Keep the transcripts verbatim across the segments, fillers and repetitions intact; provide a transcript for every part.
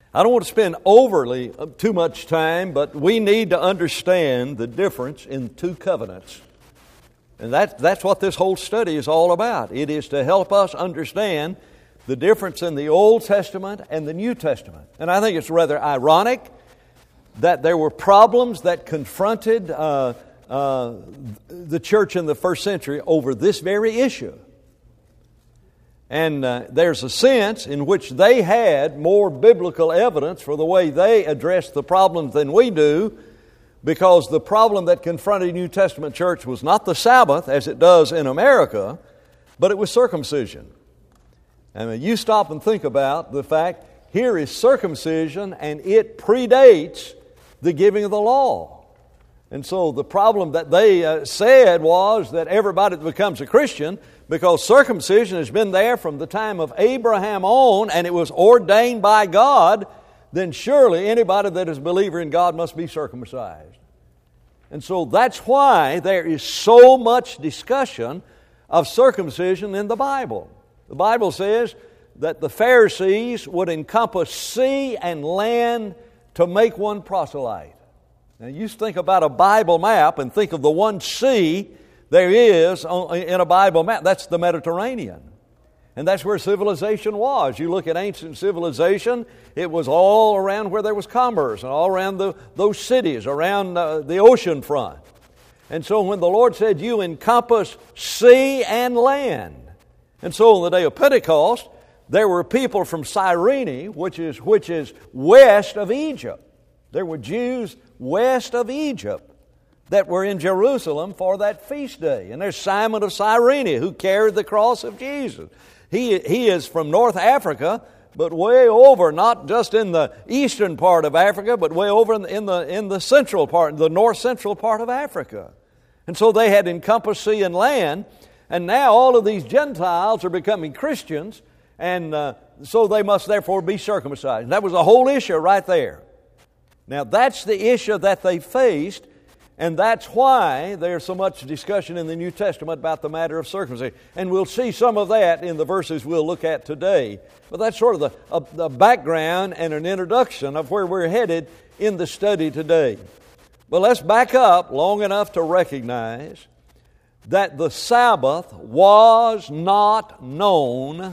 I don't want to spend overly uh, too much time, but we need to understand the difference in two covenants. And that, that's what this whole study is all about. It is to help us understand the difference in the Old Testament and the New Testament. And I think it's rather ironic that there were problems that confronted uh, uh, the church in the first century over this very issue. And uh, there's a sense in which they had more biblical evidence for the way they addressed the problems than we do, because the problem that confronted the New Testament church was not the Sabbath, as it does in America, but it was circumcision. I mean, you stop and think about the fact, here is circumcision, and it predates the giving of the law. And so the problem that they uh, said was that everybody that becomes a Christian, because circumcision has been there from the time of Abraham on, and it was ordained by God, then surely anybody that is a believer in God must be circumcised. And so that's why there is so much discussion of circumcision in the Bible. The Bible says that the Pharisees would encompass sea and land to make one proselyte. Now you think about a Bible map and think of the one sea there is in a Bible map. That's the Mediterranean. And that's where civilization was. You look at ancient civilization, it was all around where there was commerce and all around the, those cities, around uh, the ocean front. And so when the Lord said, you encompass sea and land. And so on the day of Pentecost, there were people from Cyrene, which is, which is west of Egypt. There were Jews west of Egypt that were in Jerusalem for that feast day. And there's Simon of Cyrene, who carried the cross of Jesus. He, he is from North Africa, but way over, not just in the eastern part of Africa, but way over in the, in the, in the central part, the north-central part of Africa. And so they had encompassed sea and land, and now all of these Gentiles are becoming Christians, and uh, so they must therefore be circumcised. That was the whole issue right there. Now that's the issue that they faced, and that's why there's so much discussion in the New Testament about the matter of circumcision. And we'll see some of that in the verses we'll look at today. But that's sort of the, uh, the background and an introduction of where we're headed in the study today. But let's back up long enough to recognize that the Sabbath was not known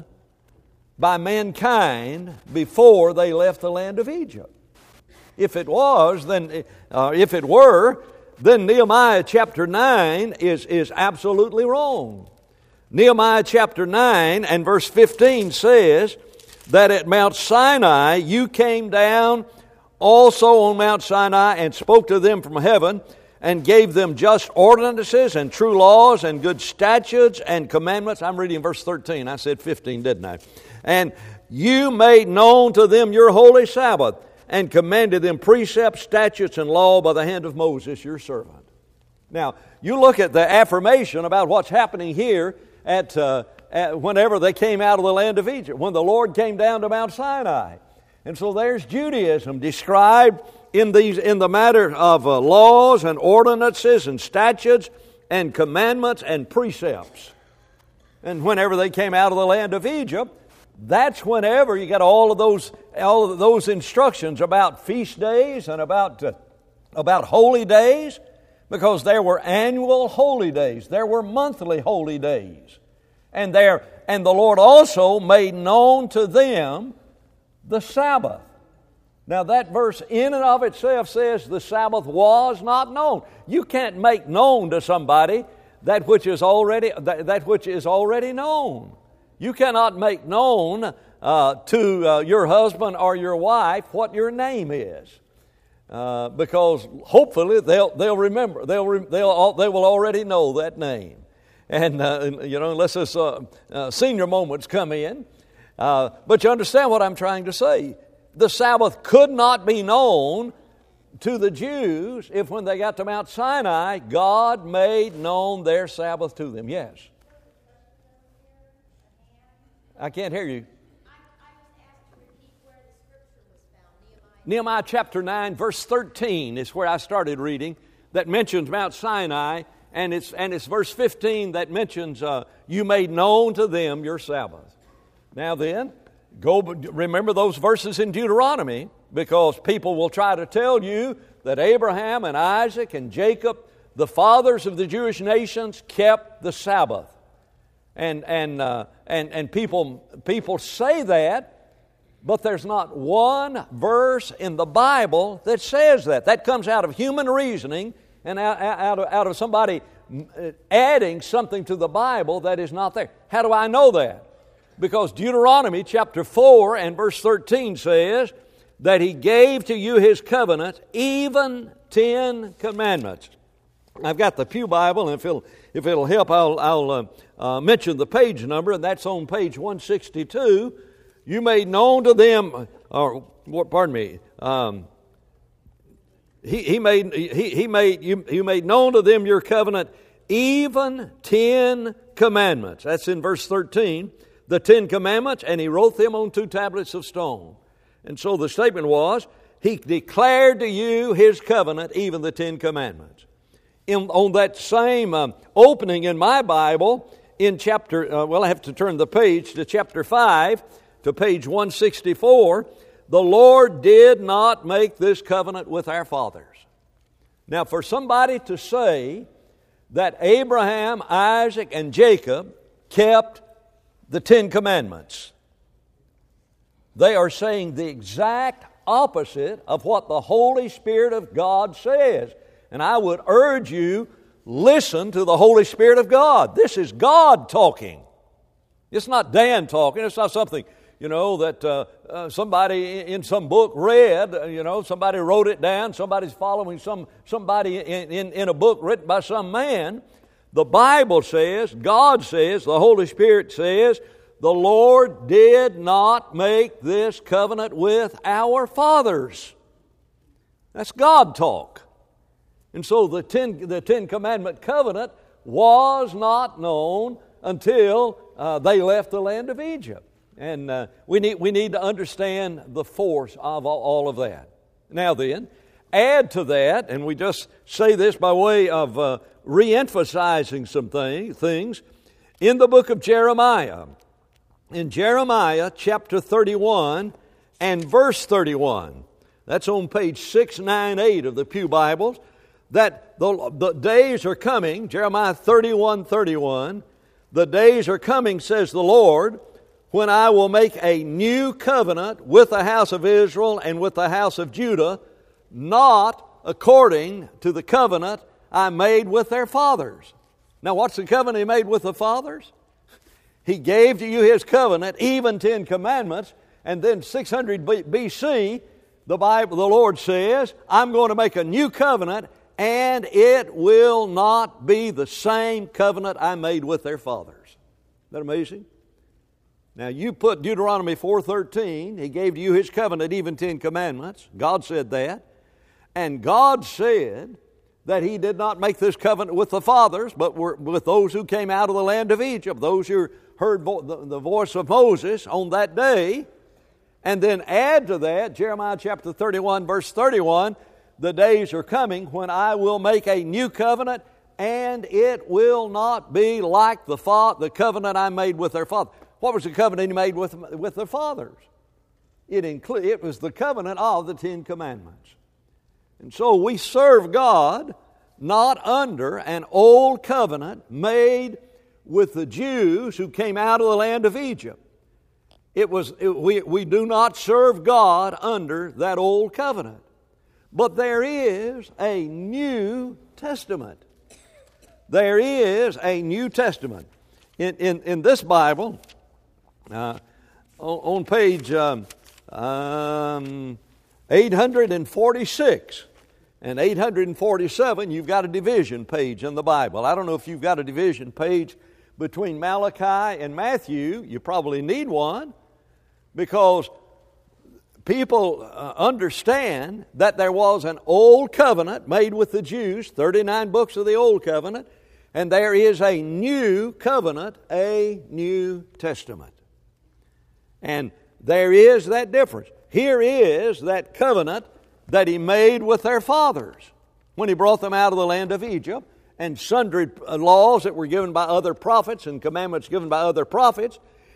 by mankind before they left the land of Egypt. If it was, then uh, if it were, then Nehemiah chapter nine is, is absolutely wrong. Nehemiah chapter nine and verse fifteen says that at Mount Sinai you came down also on Mount Sinai and spoke to them from heaven and gave them just ordinances and true laws and good statutes and commandments. I'm reading verse thirteen. I said fifteen, didn't I? And you made known to them your holy Sabbath, and commanded them precepts, statutes, and law by the hand of Moses, your servant. Now, you look at the affirmation about what's happening here at, uh, at whenever they came out of the land of Egypt, when the Lord came down to Mount Sinai. And so there's Judaism described in these in the matter of uh, laws and ordinances and statutes and commandments and precepts. And whenever they came out of the land of Egypt, that's whenever you got all of those all of those instructions about feast days and about uh, about holy days, because there were annual holy days, there were monthly holy days, and there and the Lord also made known to them the Sabbath. Now that verse in and of itself says the Sabbath was not known. You can't make known to somebody that which is already that, that which is already known. You cannot make known uh, to uh, your husband or your wife what your name is, uh, because hopefully they'll they'll remember they'll re- they'll they will already know that name, and uh, you know unless this uh, uh, senior moments come in, uh, but you understand what I'm trying to say. The Sabbath could not be known to the Jews if when they got to Mount Sinai, God made known their Sabbath to them. Yes. I can't hear you. I, I was asked to repeat where the scripture was found. Nehemiah. Nehemiah chapter nine, verse thirteen is where I started reading, that mentions Mount Sinai, and it's and it's verse fifteen that mentions uh, you made known to them your Sabbath. Now then, Go remember those verses in Deuteronomy, because people will try to tell you that Abraham and Isaac and Jacob, the fathers of the Jewish nations, kept the Sabbath. And and uh, and and people people say that, but there's not one verse in the Bible that says that. That comes out of human reasoning and out, out, of, out of somebody adding something to the Bible that is not there. How do I know that? Because Deuteronomy chapter four and verse thirteen says that He gave to you His covenant, even ten commandments. I've got the Pew Bible, and if it'll, if it'll help, I'll, I'll uh, uh, mention the page number, and that's on page one sixty-two. You made known to them, or pardon me, um, he, he made he, he made you, you made known to them your covenant, even ten commandments. That's in verse thirteen. The Ten Commandments, and He wrote them on two tablets of stone. And so the statement was, He declared to you His covenant, even the Ten Commandments. In, on that same um, opening in my Bible, in chapter, uh, well, I have to turn the page to chapter five, to page one sixty-four, the Lord did not make this covenant with our fathers. Now, for somebody to say that Abraham, Isaac, and Jacob kept the Ten Commandments, they are saying the exact opposite of what the Holy Spirit of God says. And I would urge you, listen to the Holy Spirit of God. This is God talking. It's not Dan talking. It's not something, you know, that uh, uh, somebody in some book read. Uh, you know, somebody wrote it down. Somebody's following some somebody in, in, in a book written by some man. The Bible says, God says, the Holy Spirit says, the Lord did not make this covenant with our fathers. That's God talk. And so the Ten, the Ten Commandment covenant was not known until uh, they left the land of Egypt. And uh, we need, we need to understand the force of all, all of that. Now then, add to that, and we just say this by way of uh, re-emphasizing some thing, things, in the book of Jeremiah. In Jeremiah chapter thirty-one and verse thirty-one, that's on page six ninety-eight of the Pew Bibles, that the, the days are coming, Jeremiah thirty-one thirty-one, the days are coming, says the Lord, when I will make a new covenant with the house of Israel and with the house of Judah, not according to the covenant I made with their fathers. Now, what's the covenant He made with the fathers? He gave to you His covenant, even Ten Commandments, and then six hundred B C, the Bible, the Lord says, I'm going to make a new covenant, and it will not be the same covenant I made with their fathers. Isn't that amazing? Now, you put Deuteronomy four thirteen, He gave to you His covenant, even Ten Commandments. God said that. And God said that He did not make this covenant with the fathers, but with those who came out of the land of Egypt, those who heard vo- the, the voice of Moses on that day. And then add to that, Jeremiah chapter thirty-one, verse thirty-one, the days are coming when I will make a new covenant, and it will not be like the, fa- the covenant I made with their father. What was the covenant He made with, with their fathers? It, inclu- it was the covenant of the Ten Commandments. And so we serve God not under an old covenant made with the Jews who came out of the land of Egypt. It was it, we, we do not serve God under that old covenant. But there is a New Testament. There is a New Testament. In, in, in this Bible, uh, on, on page um, um, eight forty-six and eight forty-seven, you've got a division page in the Bible. I don't know if you've got a division page between Malachi and Matthew. You probably need one, because people uh, understand that there was an old covenant made with the Jews, thirty-nine books of the Old Covenant, and there is a new covenant, a New Testament. And there is that difference. Here is that covenant that He made with their fathers when He brought them out of the land of Egypt, and sundry laws that were given by other prophets and commandments given by other prophets.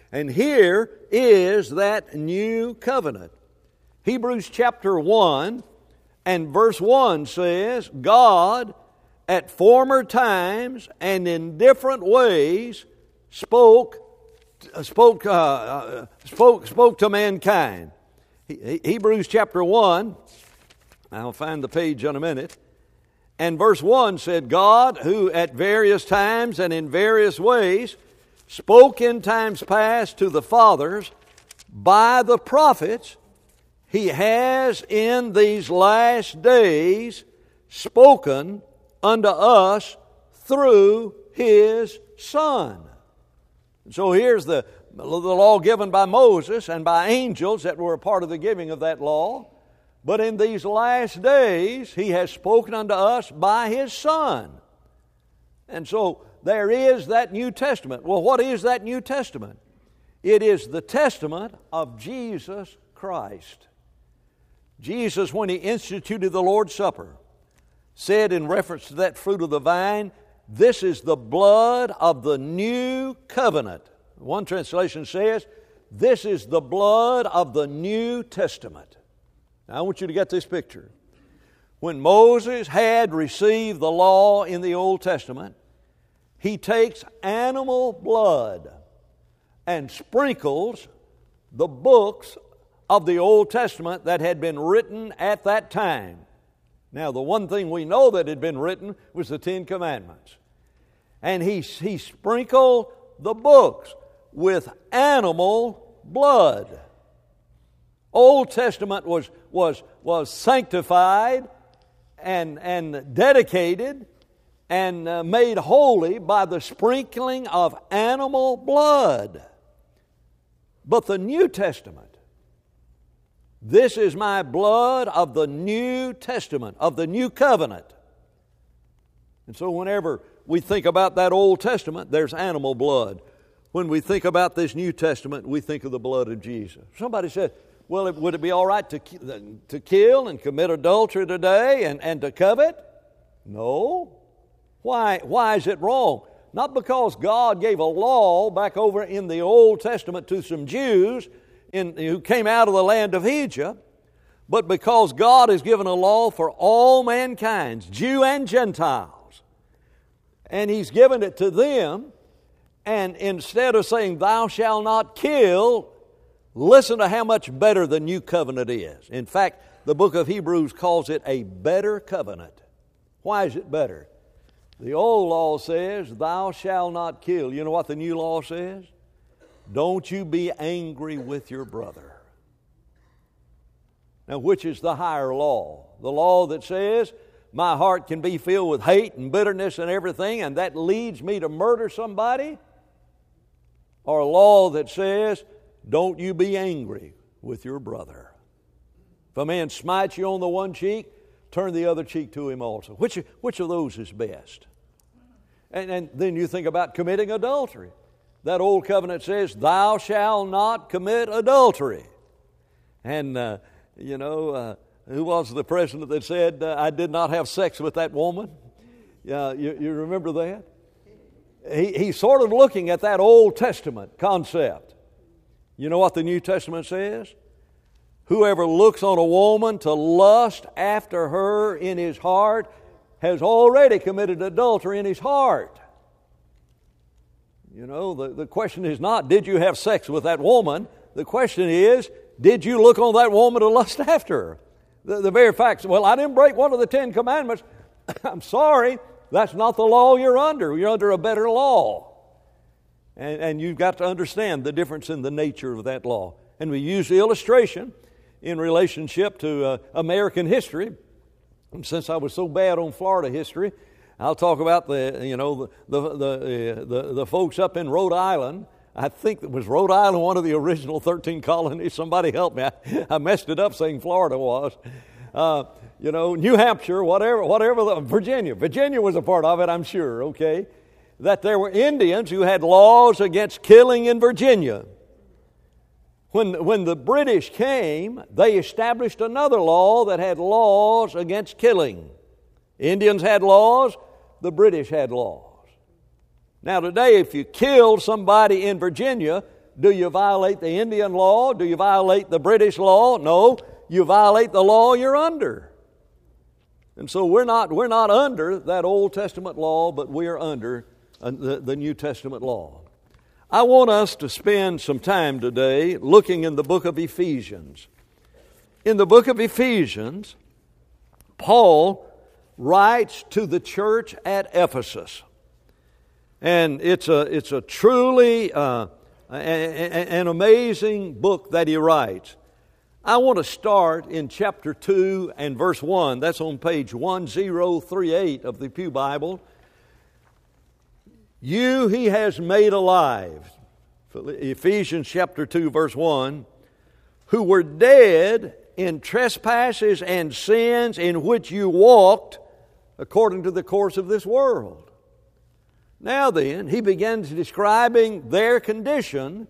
And here is that new covenant. Hebrews chapter one and verse one says, God at former times and in different ways spoke spoke uh, spoke spoke to mankind. He, Hebrews chapter one, I'll find the page in a minute. And verse one said, God, who at various times and in various ways spoke in times past to the fathers by the prophets, He has in these last days spoken unto us through His Son. So here's the, the law given by Moses and by angels that were a part of the giving of that law. But in these last days, He has spoken unto us by His Son. And so there is that New Testament. Well, what is that New Testament? It is the testament of Jesus Christ. Jesus, when He instituted the Lord's Supper, said in reference to that fruit of the vine, this is the blood of the new covenant. One translation says, this is the blood of the New Testament. Now, I want you to get this picture. When Moses had received the law in the Old Testament, he takes animal blood and sprinkles the books of the Old Testament that had been written at that time. Now, the one thing we know that had been written was the Ten Commandments. And he, he sprinkled the books with animal blood. Old Testament was, was, was sanctified and, and dedicated and uh, made holy by the sprinkling of animal blood. But the New Testament, this is my blood of the New Testament, of the New Covenant. And so whenever we think about that Old Testament, there's animal blood. When we think about this New Testament, we think of the blood of Jesus. Somebody said, well, it, would it be all right to, to kill and commit adultery today and, and to covet? No. Why, why is it wrong? Not because God gave a law back over in the Old Testament to some Jews in, who came out of the land of Egypt, but because God has given a law for all mankind, Jew and Gentiles. And He's given it to them, and instead of saying, thou shalt not kill, listen to how much better the new covenant is. In fact, the book of Hebrews calls it a better covenant. Why is it better? The old law says, thou shalt not kill. You know what the new law says? Don't you be angry with your brother. Now, which is the higher law? The law that says, my heart can be filled with hate and bitterness and everything, and that leads me to murder somebody? Or a law that says, don't you be angry with your brother. If a man smites you on the one cheek, turn the other cheek to him also. Which, which of those is best? And, and then you think about committing adultery. That old covenant says, thou shalt not commit adultery. And, uh, you know, uh, who was the president that said, uh, I did not have sex with that woman? Uh, you, you remember that? He, he's sort of looking at that Old Testament concept. You know what the New Testament says? Whoever looks on a woman to lust after her in his heart has already committed adultery in his heart. You know, the, the question is not, did you have sex with that woman? The question is, did you look on that woman to lust after her? The, the very fact, well, I didn't break one of the Ten Commandments. I'm sorry, that's not the law you're under. You're under a better law. And, and you've got to understand the difference in the nature of that law. And we use the illustration in relationship to uh, American history. And since I was so bad on Florida history, I'll talk about the, you know, the the the, the, the folks up in Rhode Island. I think it was Rhode Island, one of the original thirteen colonies. Somebody help me. I, I messed it up saying Florida was. Uh, you know, New Hampshire, whatever, whatever, the, Virginia. Virginia was a part of it, I'm sure, okay? That there were Indians who had laws against killing in Virginia. When, when the British came, they established another law that had laws against killing. Indians had laws, the British had laws. Now today, if you killed somebody in Virginia, do you violate the Indian law? Do you violate the British law? No, you violate the law you're under. And so we're not, we're not under that Old Testament law, but we are under uh, the, the New Testament law. I want us to spend some time today looking in the book of Ephesians. In the book of Ephesians, Paul writes to the church at Ephesus. And it's a, it's a truly uh, an amazing book that he writes. I want to start in chapter two and verse one. That's on page one thousand thirty-eight of the Pew Bible. You he has made alive, Ephesians chapter two verse one, who were dead in trespasses and sins in which you walked according to the course of this world. Now then, he begins describing their condition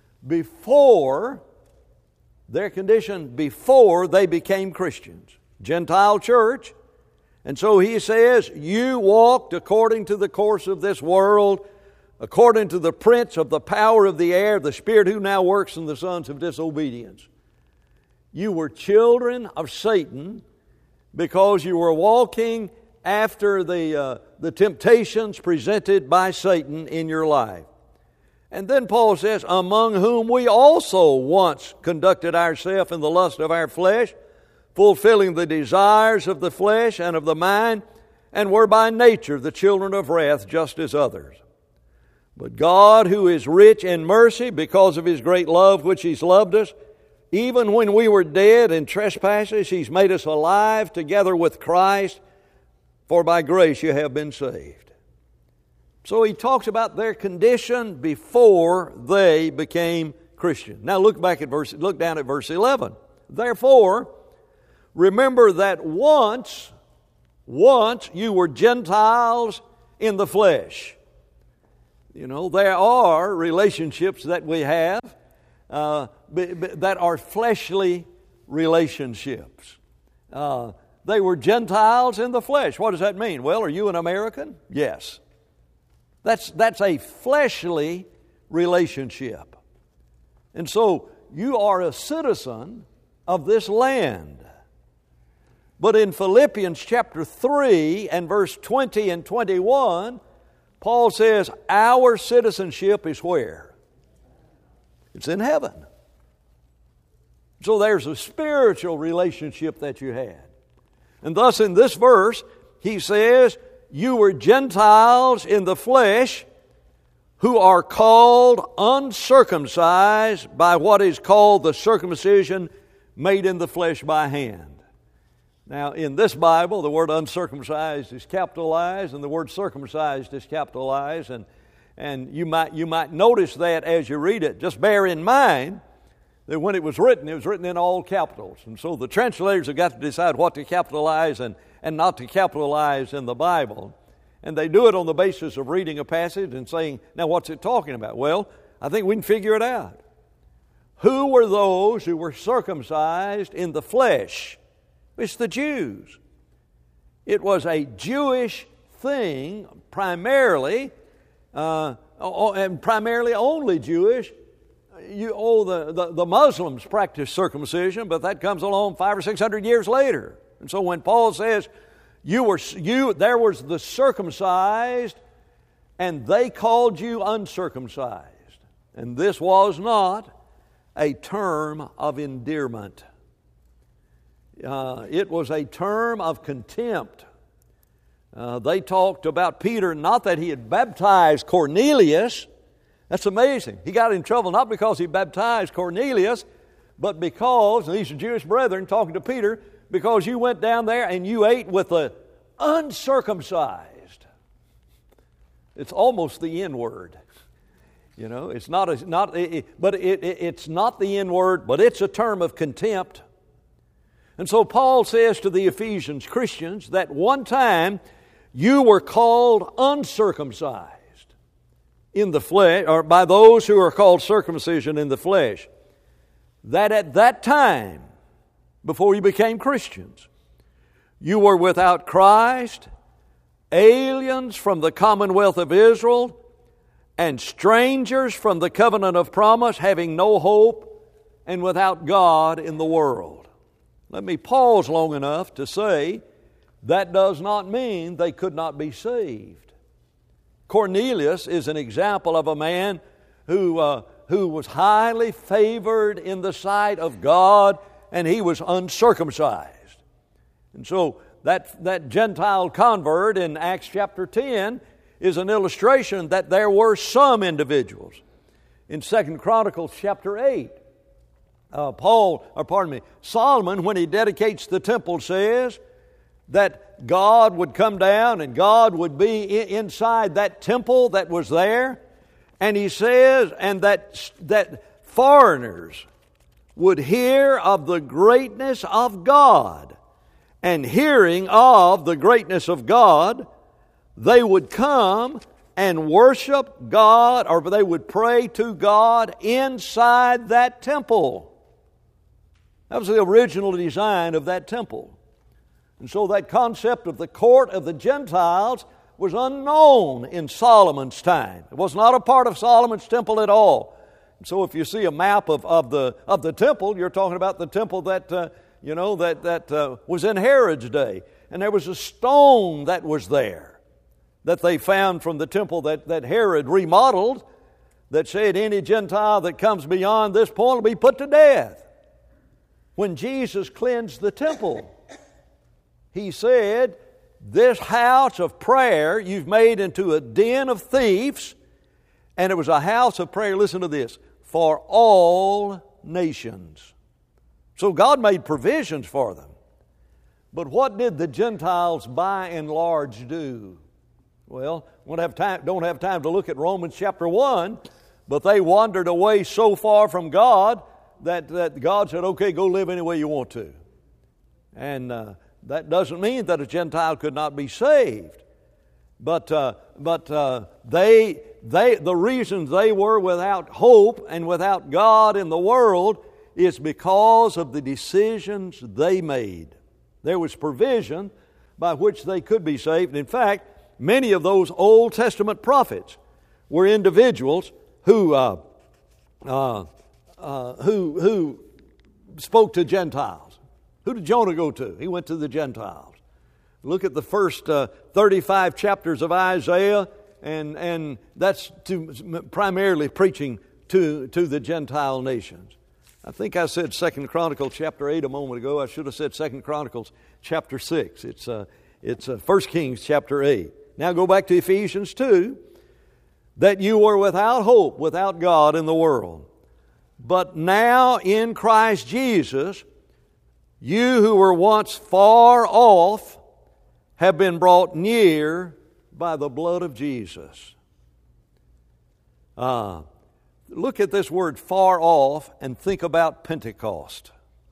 before their condition before they became Christians, Gentile church. And so he says, you walked according to the course of this world, according to the prince of the power of the air, the spirit who now works in the sons of disobedience. You were children of Satan because you were walking after the, uh, the temptations presented by Satan in your life. And then Paul says, among whom we also once conducted ourselves in the lust of our flesh, fulfilling the desires of the flesh and of the mind, and were by nature the children of wrath, just as others. But God, who is rich in mercy, because of His great love which He's loved us, even when we were dead in trespasses, He's made us alive together with Christ, for by grace you have been saved. So he talks about their condition before they became Christian. Now look back at verse, look down at verse eleven. Therefore, remember that once, once you were Gentiles in the flesh. You know, there are relationships that we have uh, b- b- that are fleshly relationships. Uh, they were Gentiles in the flesh. What does that mean? Well, are you an American? Yes. That's, that's a fleshly relationship. And so you are a citizen of this land. But in Philippians chapter three and verse twenty and twenty-one, Paul says, our citizenship is where? It's in heaven. So there's a spiritual relationship that you had. And thus in this verse, he says, you were Gentiles in the flesh who are called uncircumcised by what is called the circumcision made in the flesh by hand. Now, in this Bible, the word uncircumcised is capitalized and the word circumcised is capitalized. And, and you might, you might notice that as you read it. Just bear in mind that when it was written, it was written in all capitals. And so the translators have got to decide what to capitalize and and not to capitalize in the Bible. And they do it on the basis of reading a passage and saying, now what's it talking about? Well, I think we can figure it out. Who were those who were circumcised in the flesh? It's the Jews. It was a Jewish thing, primarily, uh, and primarily only Jewish. You, oh, the, the, the Muslims practice circumcision, but that comes along five or six hundred years later. And so when Paul says, you were you, there was the circumcised, and they called you uncircumcised. And this was not a term of endearment. Uh, it was a term of contempt. Uh, they talked about Peter, not that he had baptized Cornelius. That's amazing. He got in trouble not because he baptized Cornelius, but because, and these are Jewish brethren talking to Peter, because you went down there and you ate with the uncircumcised. It's almost the N-word. You know, it's not, a, not it, but it, it, it's not the N-word, but it's a term of contempt. And so Paul says to the Ephesians Christians that one time you were called uncircumcised in the flesh, or by those who are called circumcision in the flesh. That at that time, before you became Christians, you were without Christ, aliens from the commonwealth of Israel, and strangers from the covenant of promise, having no hope and without God in the world. Let me pause long enough to say that does not mean they could not be saved. Cornelius is an example of a man who, uh, who was highly favored in the sight of God, and he was uncircumcised. And so that, that Gentile convert in Acts chapter ten is an illustration that there were some individuals. In Second Chronicles chapter eight, uh, Paul, or pardon me, Solomon, when he dedicates the temple, says that God would come down and God would be inside that temple that was there. And he says, and that, that foreigners would hear of the greatness of God. And hearing of the greatness of God, they would come and worship God, or they would pray to God inside that temple. That was the original design of that temple. And so that concept of the court of the Gentiles was unknown in Solomon's time. It was not a part of Solomon's temple at all. And so if you see a map of, of, the, of the temple, you're talking about the temple that, uh, you know, that, that uh, was in Herod's day. And there was a stone that was there that they found from the temple that, that Herod remodeled that said any Gentile that comes beyond this point will be put to death. When Jesus cleansed the temple, He said, this house of prayer you've made into a den of thieves, and it was a house of prayer, listen to this, for all nations. So God made provisions for them. But what did the Gentiles by and large do? Well, won't have time, don't have time to look at Romans chapter one, but they wandered away so far from God that, that God said, okay, go live any way you want to. And uh, that doesn't mean that a Gentile could not be saved. But uh, but uh, they they the reason they were without hope and without God in the world is because of the decisions they made. There was provision by which they could be saved. In fact, many of those Old Testament prophets were individuals who uh, uh, uh, who who spoke to Gentiles. Who did Jonah go to? He went to the Gentiles. Look at the first uh, thirty-five chapters of Isaiah, and, and that's to, primarily preaching to, to the Gentile nations. I think I said Second Chronicles chapter eight a moment ago. I should have said Second Chronicles chapter six. It's, uh, it's uh, First Kings chapter eight. Now go back to Ephesians two. That you were without hope, without God in the world. But now in Christ Jesus, you who were once far off have been brought near by the blood of Jesus. Uh, look at this word far off and think about Pentecost.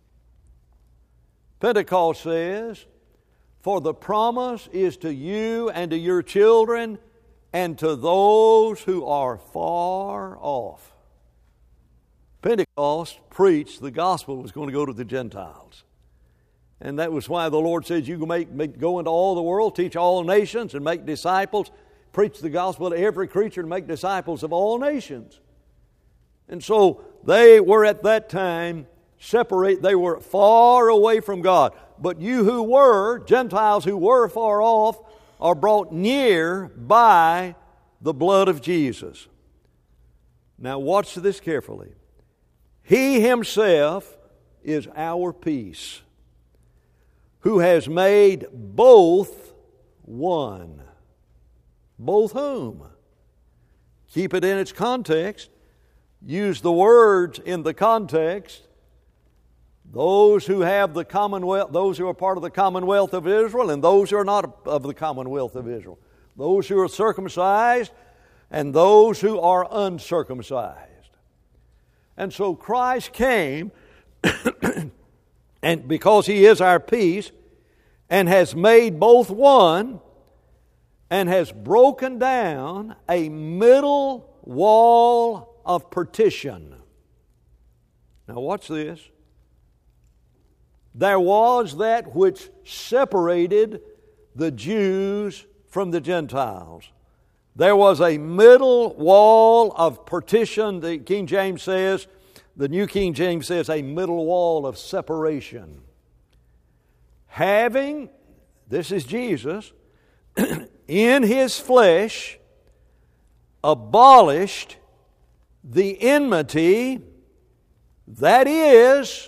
Pentecost says, for the promise is to you and to your children and to those who are far off. Pentecost preached the gospel was going to go to the Gentiles. And that was why the Lord says you can make, make, go into all the world, teach all nations, and make disciples, preach the gospel to every creature, and make disciples of all nations. And so they were at that time separate, they were far away from God. But you who were, Gentiles who were far off, are brought near by the blood of Jesus. Now watch this carefully. He Himself is our peace, who has made both one. Both whom? Keep it in its context. Use the words in the context. Those who have the commonwealth, those who are part of the commonwealth of Israel, and those who are not of the commonwealth of Israel. Those who are circumcised and those who are uncircumcised. And so Christ came and because He is our peace, and has made both one, and has broken down a middle wall of partition. Now watch this. There was that which separated the Jews from the Gentiles. There was a middle wall of partition. The King James says, the New King James says, a middle wall of separation. Having, this is Jesus, in His flesh abolished the enmity, that is,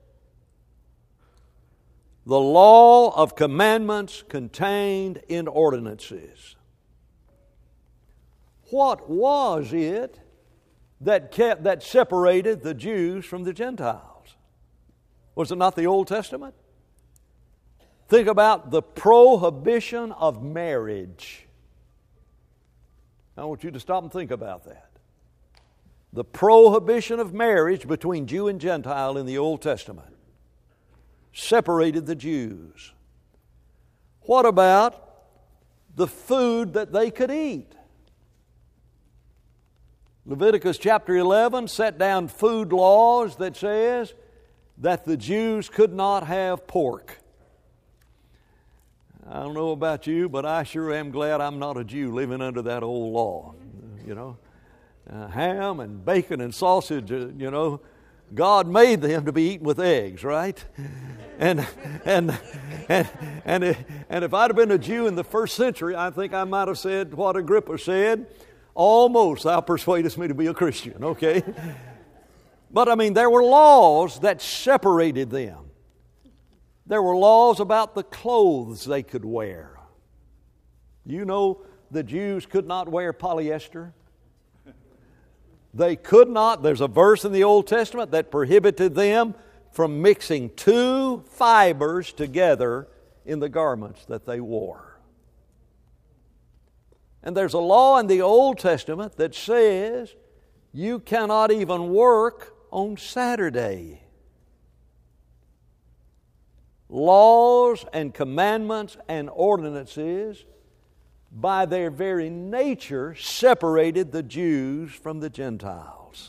the law of commandments contained in ordinances. What was it that kept that separated the Jews from the Gentiles? Was it not the Old Testament? Think about the prohibition of marriage. I want you to stop and think about that. The prohibition of marriage between Jew and Gentile in the Old Testament separated the Jews. What about the food that they could eat? Leviticus chapter eleven set down food laws that says that the Jews could not have pork. I don't know about you, but I sure am glad I'm not a Jew living under that old law. You know, uh, ham and bacon and sausage, uh, you know, God made them to be eaten with eggs, right? And and and and if, and if I'd have been a Jew in the first century, I think I might have said what Agrippa said. Almost thou persuadest me to be a Christian, okay? But I mean, there were laws that separated them. There were laws about the clothes they could wear. You know, the Jews could not wear polyester. They could not. There's a verse in the Old Testament that prohibited them from mixing two fibers together in the garments that they wore. And there's a law in the Old Testament that says you cannot even work on Saturday. Laws and commandments and ordinances, by their very nature, separated the Jews from the Gentiles.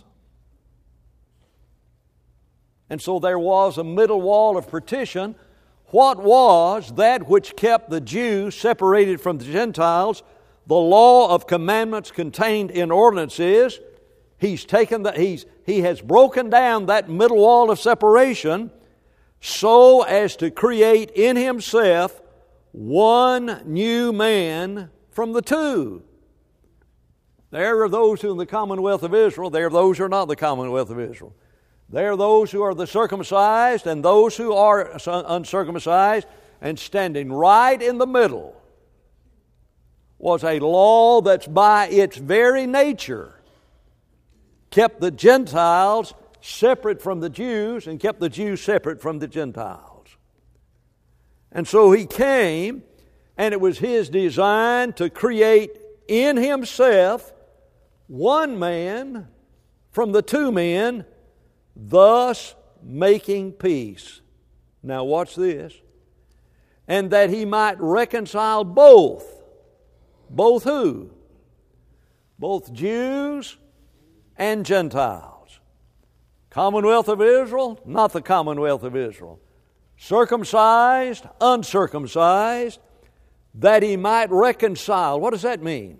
And so there was a middle wall of partition. What was that which kept the Jews separated from the Gentiles? The law of commandments contained in ordinances. He's taken that he's he has broken down that middle wall of separation so as to create in Himself one new man from the two. There are those who are in the commonwealth of Israel. There are those who are not in the commonwealth of Israel. There are those who are the circumcised and those who are uncircumcised, and standing right in the middle was a law that's by its very nature kept the Gentiles separate from the Jews and kept the Jews separate from the Gentiles. And so He came, and it was His design to create in Himself one man from the two men, thus making peace. Now watch this. And that He might reconcile both. Both who? Both Jews and Gentiles. Commonwealth of Israel, not the commonwealth of Israel. Circumcised, uncircumcised, that He might reconcile. What does that mean?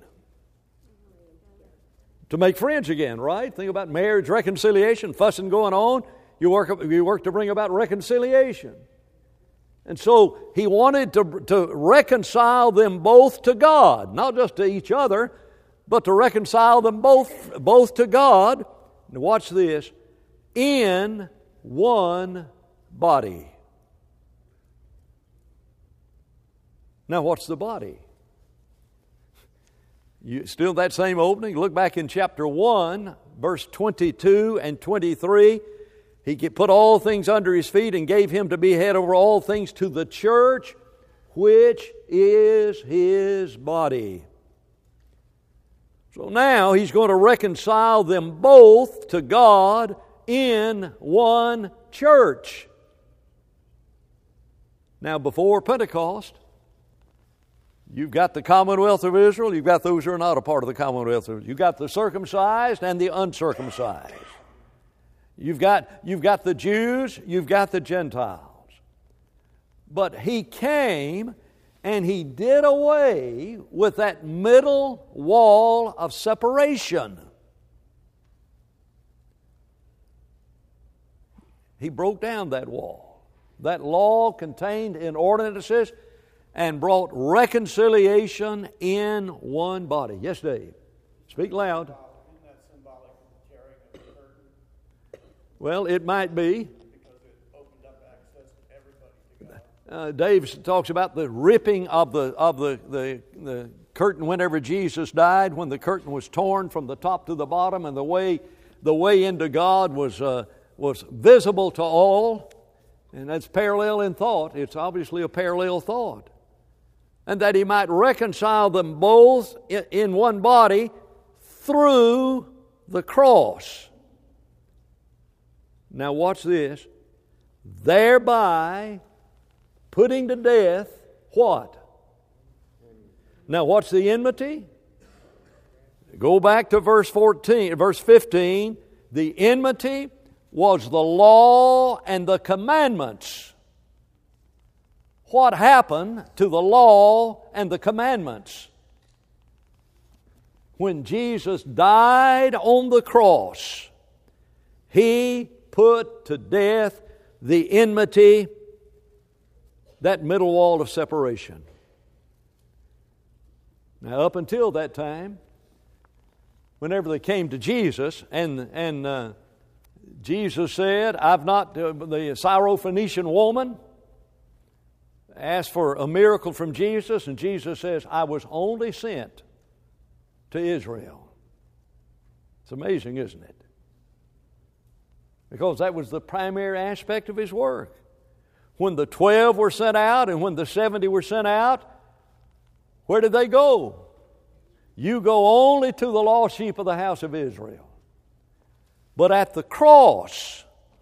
To make friends again, right? Think about marriage, reconciliation, fussing going on. You work, you work to bring about reconciliation. And so He wanted to, to reconcile them both to God, not just to each other, but to reconcile them both, both to God. Now watch this. In one body. Now what's the body? You, still that same opening. Look back in chapter one, verse twenty-two and twenty-three. He put all things under His feet and gave Him to be head over all things to the church, which is His body. So now He's going to reconcile them both to God in one church. Now before Pentecost, you've got the commonwealth of Israel, you've got those who are not a part of the commonwealth of Israel. You've got the circumcised and the uncircumcised. You've got, you've got the Jews, you've got the Gentiles. But He came And He did away with that middle wall of separation. He broke down that wall. That law contained in ordinances and brought reconciliation in one body. Yes, Dave. Speak loud. Isn't that symbolic of the tearing of the curtain? Well, it might be. Because it opened up access to everybody to God. Uh, Dave talks about the ripping of the of the, the the curtain whenever Jesus died, when the curtain was torn from the top to the bottom, and the way the way into God was uh, was visible to all. And that's parallel in thought. It's obviously a parallel thought. And that He might reconcile them both in one body through the cross. Now watch this. Thereby putting to death what? Now what's the enmity? Go back to verse fourteen, verse fifteen. The enmity was the law and the commandments. What happened to the law and the commandments? When Jesus died on the cross, He put to death the enmity, that middle wall of separation. Now, up until that time, whenever they came to Jesus, and and uh, Jesus said, "I've not," uh, the Syrophoenician woman asked for a miracle from Jesus, and Jesus says, "I was only sent to Israel." It's amazing, isn't it? Because that was the primary aspect of His work. When the twelve were sent out and when the seventy were sent out, where did they go? You go only to the lost sheep of the house of Israel. But at the cross,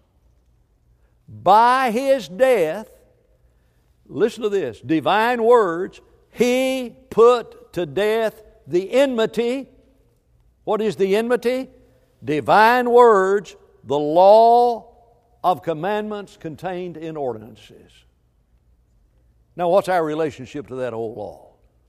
by His death, listen to this, divine words, He put to death the enmity. What is the enmity? Divine words, the law of commandments contained in ordinances. Now, what's our relationship to that old law?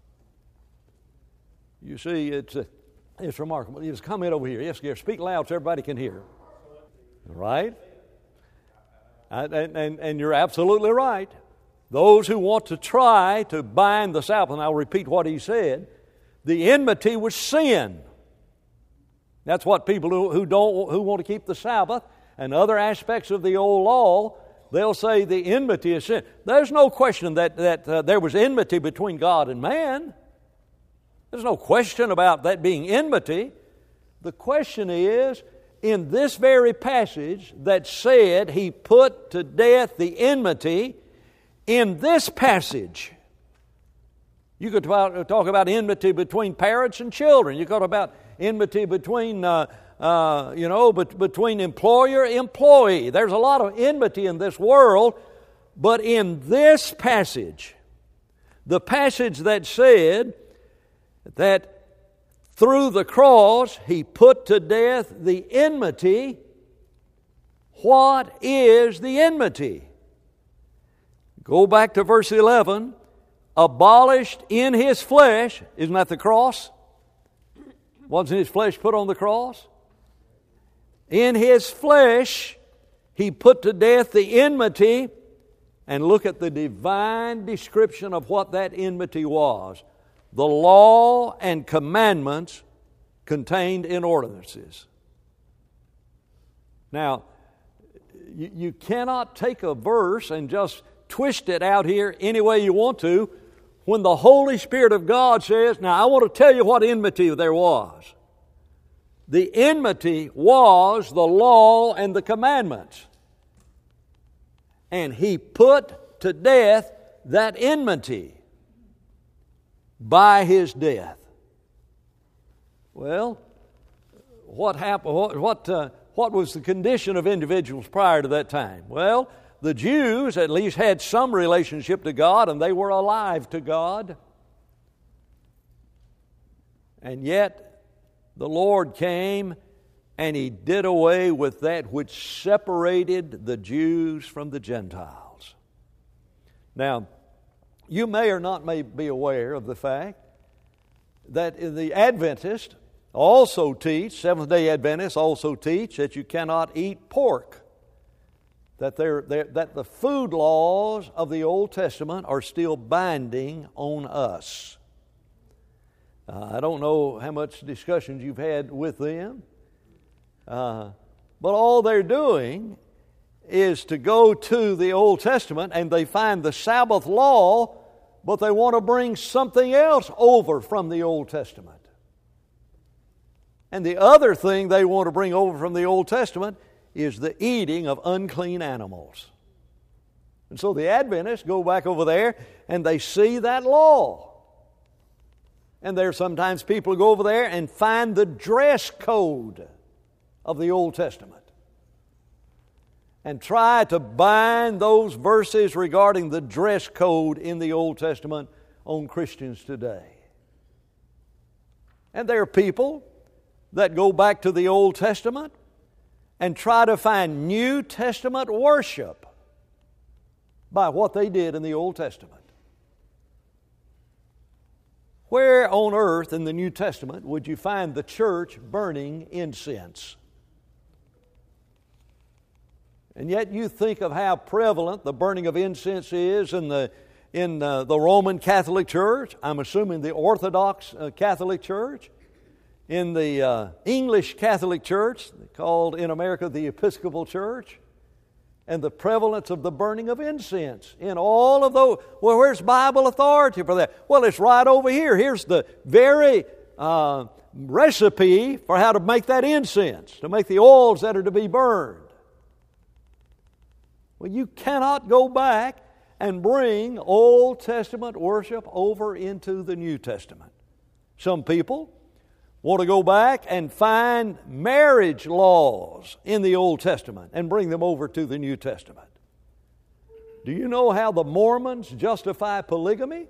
You see, it's uh, it's remarkable. Just comment over here. Yes, Gary, speak loud so everybody can hear. Right? And, and, and you're absolutely right. Those who want to try to bind the Sabbath, and I'll repeat what he said, the enmity was sin. That's what people who, who don't who want to keep the Sabbath and other aspects of the old law, they'll say the enmity is sin. There's no question that, that uh, there was enmity between God and man. There's no question about that being enmity. The question is, in this very passage that said He put to death the enmity, in this passage, you could talk about enmity between parents and children. You could talk about enmity between, uh, uh, you know, between employer and employee. There's a lot of enmity in this world, but in this passage, the passage that said that through the cross He put to death the enmity, what is the enmity? Go back to verse eleven. Abolished in His flesh, isn't that the cross? Wasn't His flesh put on the cross? In His flesh, He put to death the enmity, and look at the divine description of what that enmity was. The law and commandments contained in ordinances. Now, you, you cannot take a verse and just twist it out here any way you want to, when the Holy Spirit of God says, now I want to tell you what enmity there was. The enmity was the law and the commandments. And He put to death that enmity by His death. Well, what happened? What what, uh, what was the condition of individuals prior to that time? Well, the Jews at least had some relationship to God, and they were alive to God. And yet, the Lord came and He did away with that which separated the Jews from the Gentiles. Now, You may or not may be aware of the fact that the Adventists also teach, Seventh-day Adventists also teach that you cannot eat pork. That, they're, they're, that the food laws of the Old Testament are still binding on us. Uh, I don't know how much discussions you've had with them, uh, but all they're doing is to go to the Old Testament and they find the Sabbath law, but they want to bring something else over from the Old Testament. And the other thing they want to bring over from the Old Testament is the eating of unclean animals. And so the Adventists go back over there and they see that law. And there are sometimes people who go over there and find the dress code of the Old Testament and try to bind those verses regarding the dress code in the Old Testament on Christians today. And there are people that go back to the Old Testament and try to find New Testament worship by what they did in the Old Testament. Where on earth in the New Testament would you find the church burning incense? And yet you think of how prevalent the burning of incense is in the in uh, the Roman Catholic Church. I'm assuming the Orthodox uh, Catholic Church. In the uh, English Catholic Church, called in America the Episcopal Church. And the prevalence of the burning of incense in all of those. Well, where's Bible authority for that? Well, it's right over here. Here's the very uh, recipe for how to make that incense, to make the oils that are to be burned. Well, you cannot go back and bring Old Testament worship over into the New Testament. Some people want to go back and find marriage laws in the Old Testament and bring them over to the New Testament. Do you know how the Mormons justify polygamy?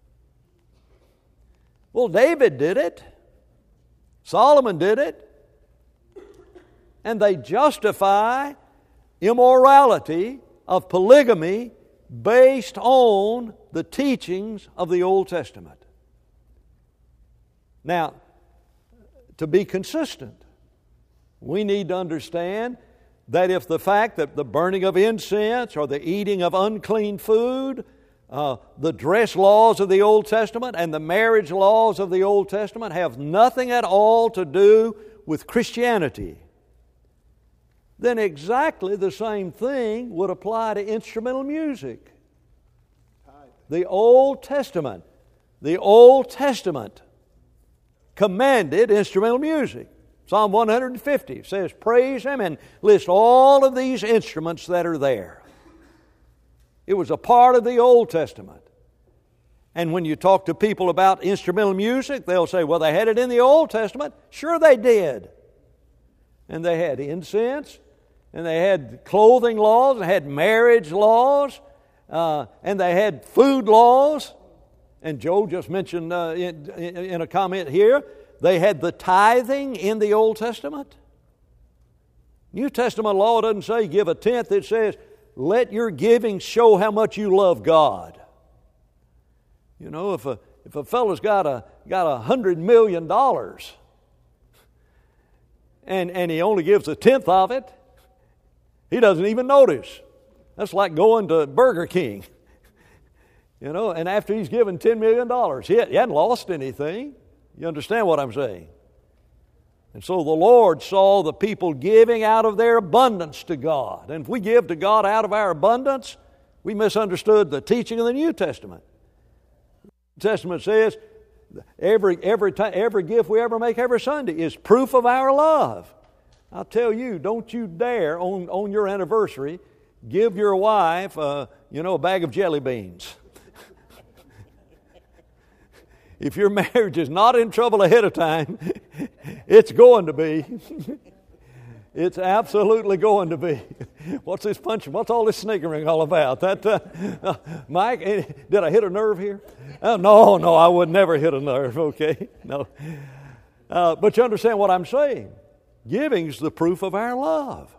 Well, David did it. Solomon did it. And they justify immorality of polygamy based on the teachings of the Old Testament. Now, to be consistent, we need to understand that if the fact that the burning of incense or the eating of unclean food, uh, the dress laws of the Old Testament and the marriage laws of the Old Testament have nothing at all to do with Christianity, then exactly the same thing would apply to instrumental music. The Old Testament, the Old Testament commanded instrumental music. Psalm one hundred fifty says, praise Him, and list all of these instruments that are there. It was a part of the Old Testament. And when you talk to people about instrumental music, they'll say, well, they had it in the Old Testament. Sure they did. And they had incense, and they had clothing laws, and they had marriage laws, uh, and they had food laws. And Joe just mentioned uh, in, in a comment here, they had the tithing in the Old Testament. New Testament law doesn't say give a tenth. It says let your giving show how much you love God. You know, if a if a fellow's got a got a hundred million dollars and and he only gives a tenth of it, he doesn't even notice. That's like going to Burger King. You know, and after he's given ten million dollars, he hadn't lost anything. You understand what I'm saying? And so the Lord saw the people giving out of their abundance to God. And if we give to God out of our abundance, we misunderstood the teaching of the New Testament. The New Testament says every, every, time, every gift we ever make every Sunday is proof of our love. I'll tell you, don't you dare on, on your anniversary give your wife uh, you know, a bag of jelly beans. If your marriage is not in trouble ahead of time, it's going to be. It's absolutely going to be. What's this punch? What's all this sniggering all about? That, uh, uh, Mike, did I hit a nerve here? Uh, no, no, I would never hit a nerve. Okay, no. Uh, but you understand what I'm saying? Giving is the proof of our love.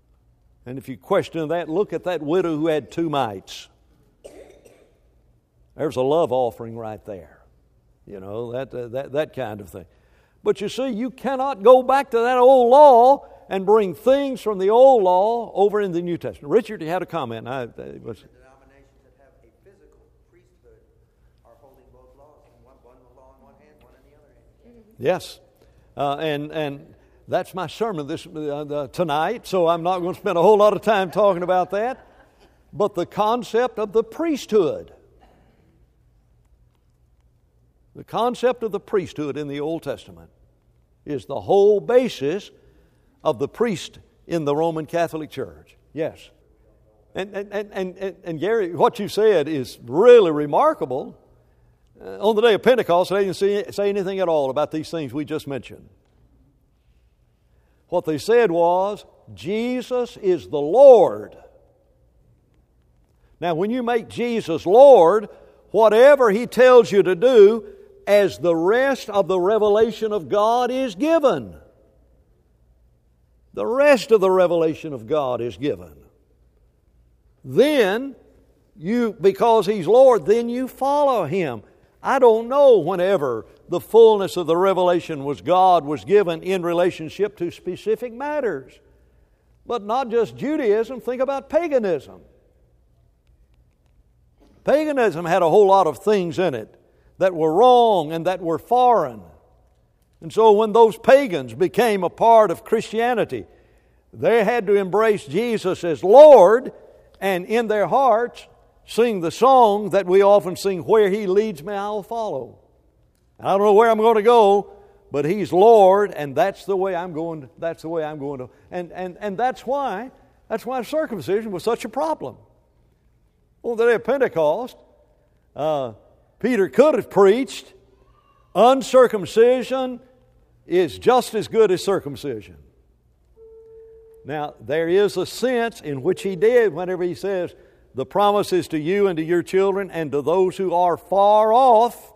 And if you question that, look at that widow who had two mites. There's a love offering right there. You know, that, uh, that, that kind of thing. But you see, you cannot go back to that old law and bring things from the old law over in the New Testament. Richard, you had a comment. I, uh, was, Denominations that have a physical priesthood are holding both laws. One, one law in one hand, one in the other hand. yes. Uh, and and that's my sermon this uh, tonight, so I'm not going to spend a whole lot of time talking about that. But the concept of the priesthood. The concept of the priesthood in the Old Testament is the whole basis of the priest in the Roman Catholic Church. Yes. And, and, and, and, and Gary, what you said is really remarkable. Uh, on the day of Pentecost, they didn't say, say anything at all about these things we just mentioned. What they said was, Jesus is the Lord. Now, when you make Jesus Lord, whatever He tells you to do, as the rest of the revelation of God is given. The rest of the revelation of God is given. Then, you, because He's Lord, then you follow Him. I don't know whenever the fullness of the revelation was God was given in relationship to specific matters. But not just Judaism, think about paganism. Paganism had a whole lot of things in it that were wrong and that were foreign. And so when those pagans became a part of Christianity, they had to embrace Jesus as Lord and in their hearts sing the song that we often sing, "Where He leads me, I'll follow." I don't know where I'm going to go, but He's Lord, and that's the way I'm going to, that's the way I'm going to. And, and, and that's why, that's why circumcision was such a problem. On the day of Pentecost, uh, Peter could have preached, uncircumcision is just as good as circumcision. Now, there is a sense in which he did whenever he says, the promise is to you and to your children and to those who are far off.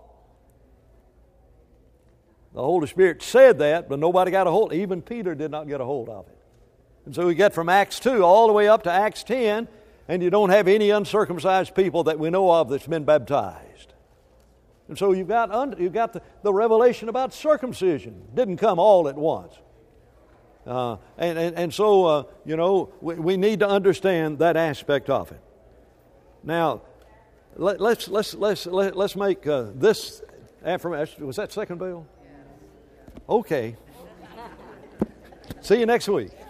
The Holy Spirit said that, but nobody got a hold. Even Peter did not get a hold of it. And so we get from Acts two all the way up to Acts ten, and you don't have any uncircumcised people that we know of that's been baptized. And so you've got, un, you've got the, the revelation about circumcision. Didn't come all at once. Uh, and, and, and so, uh, you know, we, we need to understand that aspect of it. Now, let, let's, let's, let's, let, let's make uh, this affirmation. Was that second bell? Okay. See you next week.